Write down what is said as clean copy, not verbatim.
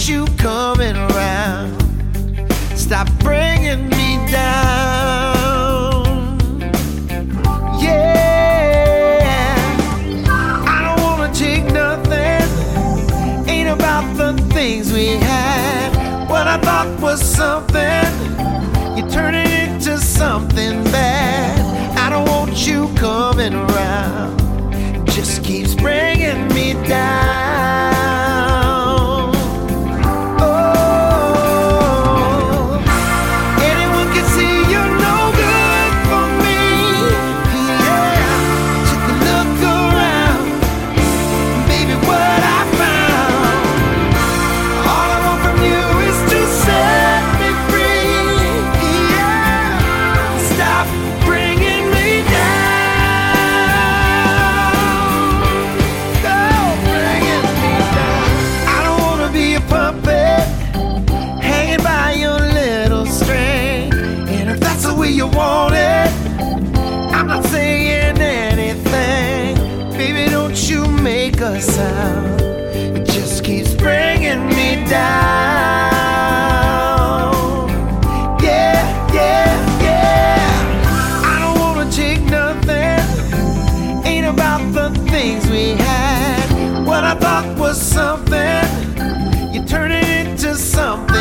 want you coming around. Stop bringing me down. Yeah, I don't wanna take nothing. Ain't about the things we had. What I thought was something, you turn it into something bad. I don't want you coming around. It just keeps bringing me down. Oh, anyone can see you're no good for me. Yeah, took a look around, baby, what I found. All I want from you is to set me free. Yeah, stop bringing me down. Go bringing me down. I don't wanna be a puppet hanging by your little string. And if that's the way you want it, I'm not saying anything. Baby, don't you make a sound. It just keeps bringing me down. Yeah, yeah, yeah. I don't wanna take nothing. Ain't about the things we had. What I thought was something, you turn it into something